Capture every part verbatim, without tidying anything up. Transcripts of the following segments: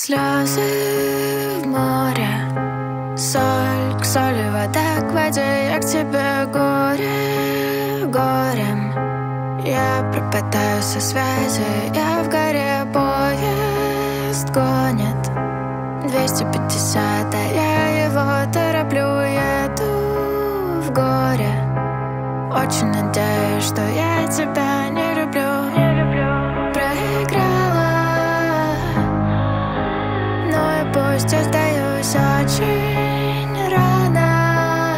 Слезы в море, соль к соли, вода к воде. Я к тебе горе, горем. Я пропадаю со связи, я в горе. Поезд гонит двести пятьдесят, а я его тороплю. Еду в горе, очень надеюсь, что я тебя не люблю. Пусть я сдаюсь очень рано,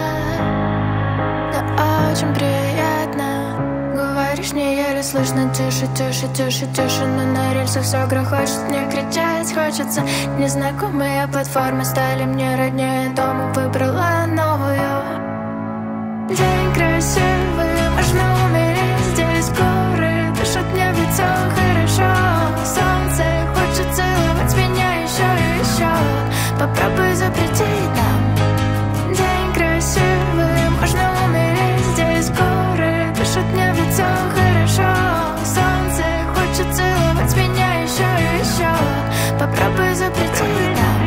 но очень приятно. Говоришь, не еле слышно, тише, тише, тише, тише. Но на рельсах все грохочет, мне кричать хочется. Незнакомые платформы стали мне роднее. Дома выбрала новую. День красивый, можно умереть здесь. Горы дышат мне в лицо, хорошо. Солнце хочет целовать меня еще и еще. Попробуй запретить нам. День красивый, можно умереть здесь. Горы дышат мне в лицо, хорошо. Солнце хочет целовать меня еще и еще. Попробуй запретить нам.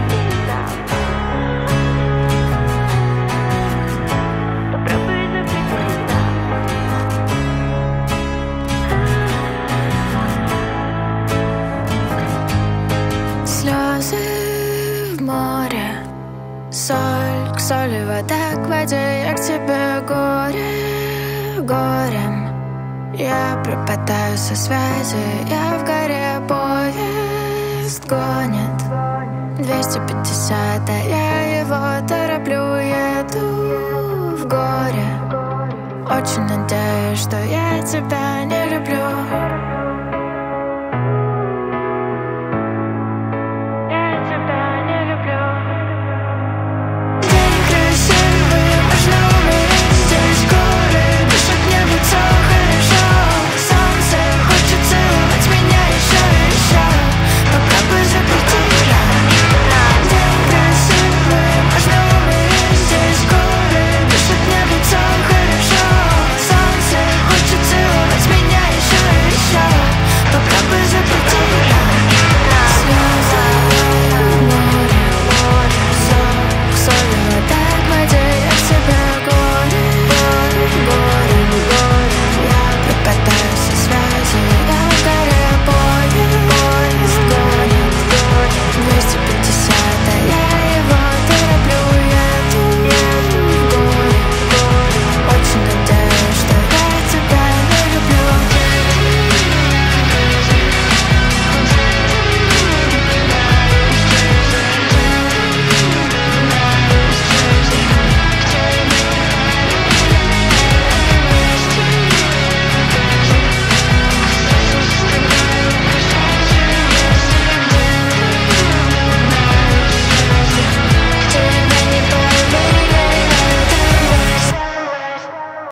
Слезы в море, соль к соли, вода к воде. Я к тебе горе, горем. Я пропадаю со связи, я в горе. Поезд гонит двести пятьдесят, а я его тороплю. Еду в горе, очень надеюсь, что я тебя не люблю.